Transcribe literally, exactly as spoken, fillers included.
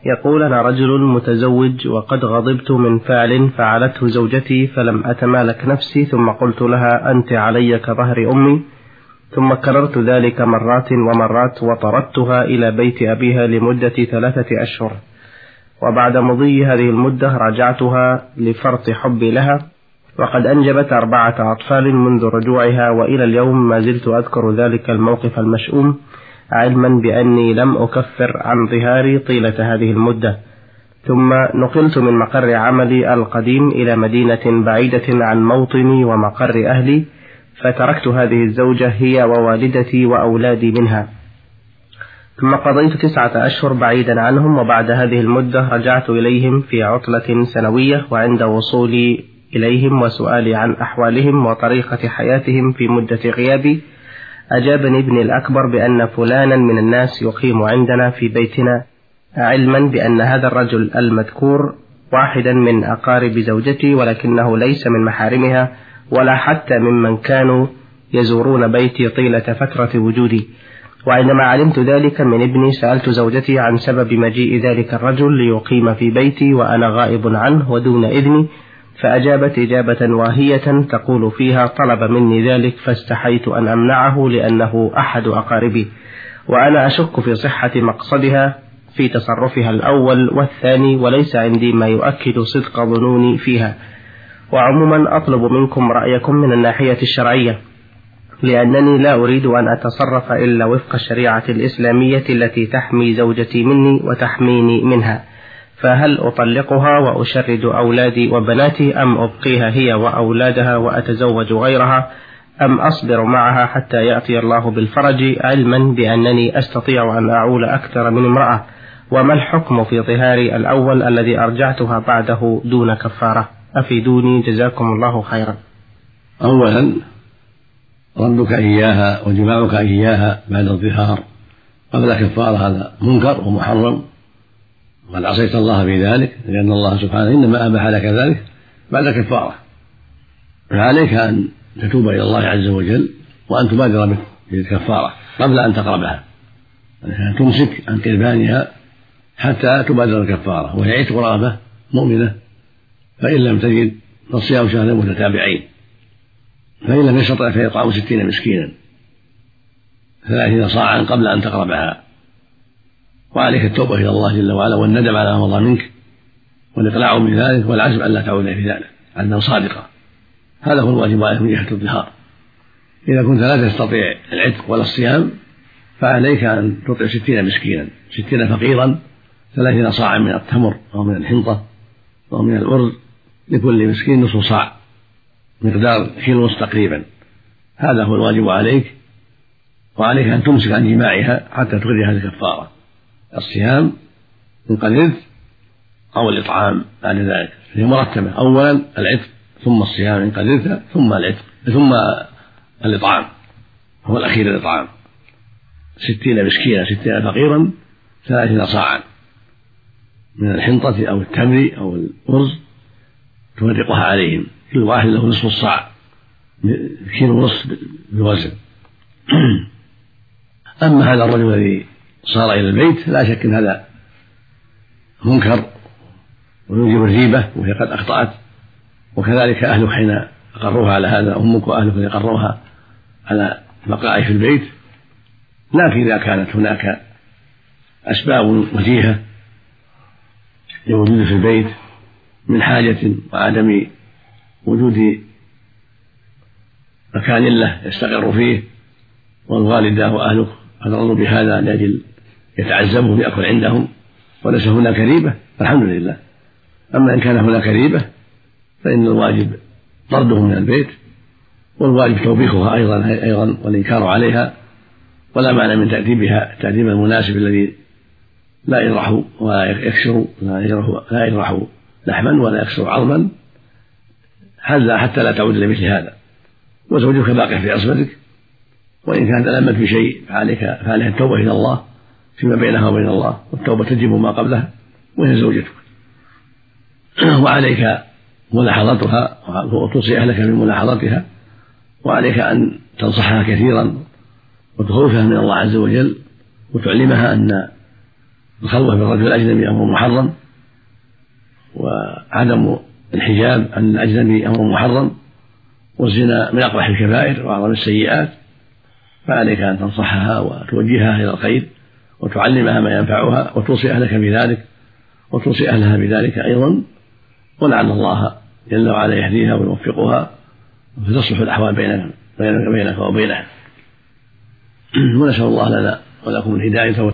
يقول: أنا رجل متزوج وقد غضبت من فعل فعلته زوجتي فلم أتمالك نفسي، ثم قلت لها: أنت علي كظهر أمي، ثم كررت ذلك مرات ومرات وطردتها إلى بيت أبيها لمدة ثلاثة أشهر، وبعد مضي هذه المدة راجعتها لفرط حبي لها، وقد أنجبت أربعة أطفال منذ رجوعها، وإلى اليوم ما زلت أذكر ذلك الموقف المشؤوم، علما بأني لم أكفر عن ظهاري طيلة هذه المدة. ثم نقلت من مقر عملي القديم إلى مدينة بعيدة عن موطني ومقر أهلي، فتركت هذه الزوجة هي ووالدتي وأولادي منها، ثم قضيت تسعة أشهر بعيدا عنهم، وبعد هذه المدة رجعت إليهم في عطلة سنوية، وعند وصولي إليهم وسؤالي عن أحوالهم وطريقة حياتهم في مدة غيابي، أجابني ابني الأكبر بأن فلانا من الناس يقيم عندنا في بيتنا، علما بأن هذا الرجل المذكور واحدا من أقارب زوجتي، ولكنه ليس من محارمها ولا حتى ممن كانوا يزورون بيتي طيلة فترة وجودي. وعندما علمت ذلك من ابني سألت زوجتي عن سبب مجيء ذلك الرجل ليقيم في بيتي وأنا غائب عنه ودون إذني، فأجابت إجابة واهية تقول فيها: طلب مني ذلك فاستحيت أن أمنعه لأنه أحد أقاربي، وأنا أشك في صحة مقصدها في تصرفها الأول والثاني، وليس عندي ما يؤكد صدق ظنوني فيها. وعموما أطلب منكم رأيكم من الناحية الشرعية، لأنني لا أريد أن أتصرف إلا وفق الشريعة الإسلامية التي تحمي زوجتي مني وتحميني منها، فهل أطلقها وأشرد أولادي وبناتي، أم أبقيها هي وأولادها وأتزوج غيرها، أم أصبر معها حتى يأتي الله بالفرج، علما بأنني أستطيع أن أعول أكثر من امرأة؟ وما الحكم في ظهاري الأول الذي أرجعتها بعده دون كفارة؟ أفيدوني جزاكم الله خيرا. أولا، ردك إياها وجماعك إياها بعد الظهار قبل كفارة هذا منكر ومحرم، وقد عصيت الله في ذلك، لأن الله سبحانه إنما أباح لك ذلك بعد كفارة، فعليك أن تتوب إلى الله عز وجل وأن تبادر بالكفارة قبل أن تقربها، يعني تمسك عن قربانها حتى تبادر الكفارة، وهي عتق رغبة مؤمنة، فإن لم تجد فصيام شهرين متتابعين، فإن لم يستطع فيطعم ستين مسكينا ثلاثين صاعا قبل أن تقربها. وعليك التوبة إلى الله جل وعلا والندم على ما مضى منك والإقلاع من ذلك والعزم أن لا تعود في ذلك عزما صادقا. هذا هو الواجب عليك من جهة الظهار. إذا كنت لا تستطيع العتق ولا الصيام فعليك أن تطعم ستين مسكينا، ستين فقيرا، ثلاثين صاعا من التمر أو من الحنطة أو من الأرز، لكل مسكين نصف صاع، مقدار كيلو ونصف تقريبا. هذا هو الواجب عليك. وعليك أن تمسك عن جماعها حتى تخرج هذه الكفارة، الصيام إن قدرت أو الإطعام بعد ذلك، هي مرتبة: أولا العتق، ثم الصيام إن قدرت، ثم العتق، ثم الإطعام، هو الأخير الإطعام، ستين مسكينا، ستين فقيرا، ثلاثين صاعا من الحنطة أو التمر أو الأرز تفرقها عليهم، كل واحد له نصف الصاع، كيلو ونصف بوزن. أما هذا الرجل الذي صار إلى البيت لا شك أن هذا منكر ويوجب الريبة، وهي قد أخطأت، وكذلك أهلك حين أقروها على هذا، أمك وأهلك الذين أقروها على بقائه في البيت. لكن إذا كانت هناك أسباب وجيهة لوجوده في البيت من حاجة وعدم وجود مكان له يستقر فيه، والوالدة وأهلك أقروا بهذا لأجل يتعزموا ويأكل عندهم وليس هناك ريبة، فالحمد لله. أما إن كان هناك ريبة فإن الواجب طردهم من البيت، والواجب توبيخها أيضا أيضا والإنكار عليها، ولا معنى من تأديبها التأديب المناسب الذي لا يجرح ولا يكسر، لا يجرح لا يجرح لحما ولا يكسر عظما، حتى لا تعود لمثل هذا. وزوجك باقي في عصمتك، وإن كانت ألمت بشيء فعليك فعليها التوبة إلى الله فيما بينها وبين الله، والتوبة تجب ما قبلها وهي زوجتك. وعليك ملاحظتها وتوصي أهلك بملاحظتها، وعليك أن تنصحها كثيرا وتخوفها من الله عز وجل، وتعلمها أن الخلوة بالرجل الأجنبي أمر محرم، وعدم الحجاب عن الأجنبي أمر محرم، والزنا من أقبح الكبائر وأعظم السيئات، فعليك أن تنصحها وتوجهها إلى الخير وتعلمها ما ينفعها وتوصي أهلك بذلك وتوصي أهلها بذلك أيضا، ولعل الله جل وعلا يهديها ويوفقها فتصلح الأحوال بينك بينك وبينها. ونسأل الله لنا ولكم الهداية